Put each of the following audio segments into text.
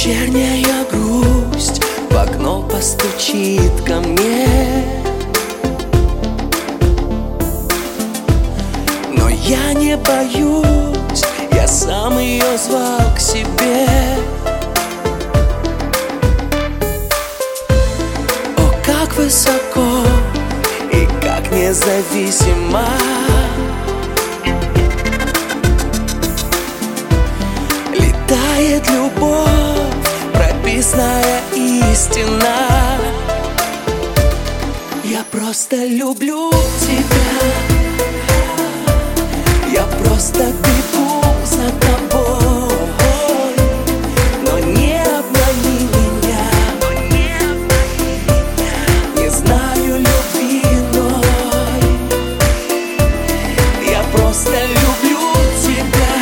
Вечерняя грусть в окно постучит ко мне, но я не боюсь, я сам ее звал к себе. О, как высоко и как независимо летает любовь, прописная истина. Я просто люблю тебя, я просто бегу за тобой, но не обмани меня, не знаю любви иной. Я просто люблю тебя,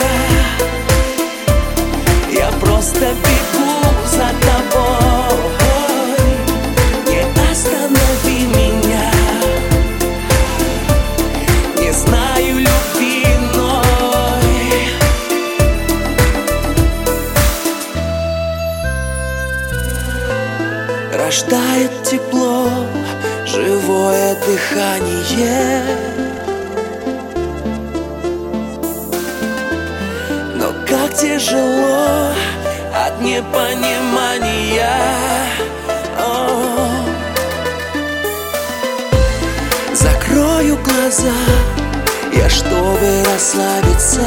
я просто бегу за тобой, не останови меня, не знаю любви иной. Рождает тепло, живое дыхание, но как тяжело от непонимания. О, закрою глаза я, чтобы расслабиться.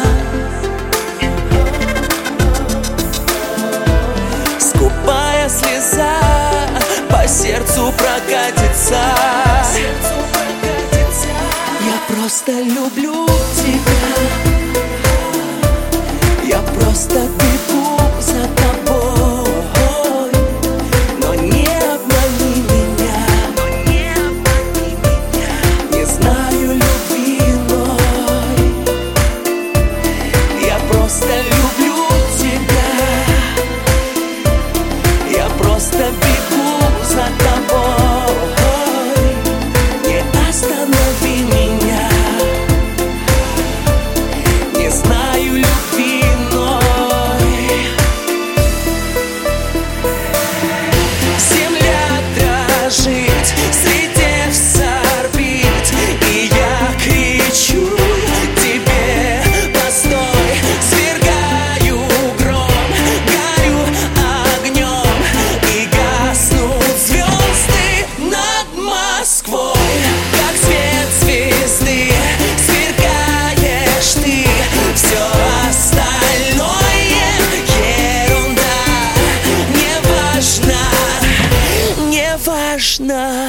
Скупая слеза по сердцу прокатится. Я просто люблю тебя, я просто бегу за тобой, но не обмани меня, не знаю любви иной. Я просто люблю тебя, я просто бегу за тобой, не останови меня, не знаю любви иной. Земля дрожит, слетев с орбит, и я кричу тебе: постой! Свергаю гром, горю огнем, и гаснут звезды над Москвой. Как свет звезды сверкаешь ты, все остальное ерунда. Не важно, не важно.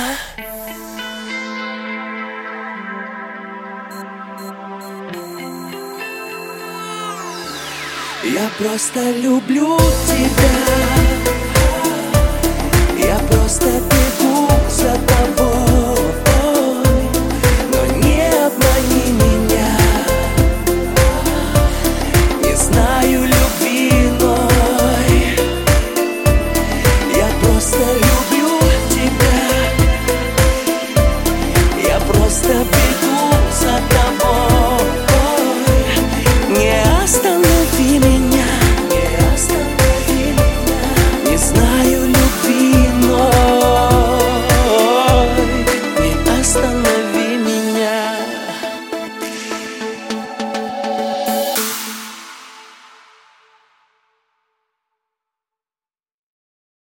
Я просто люблю тебя, я просто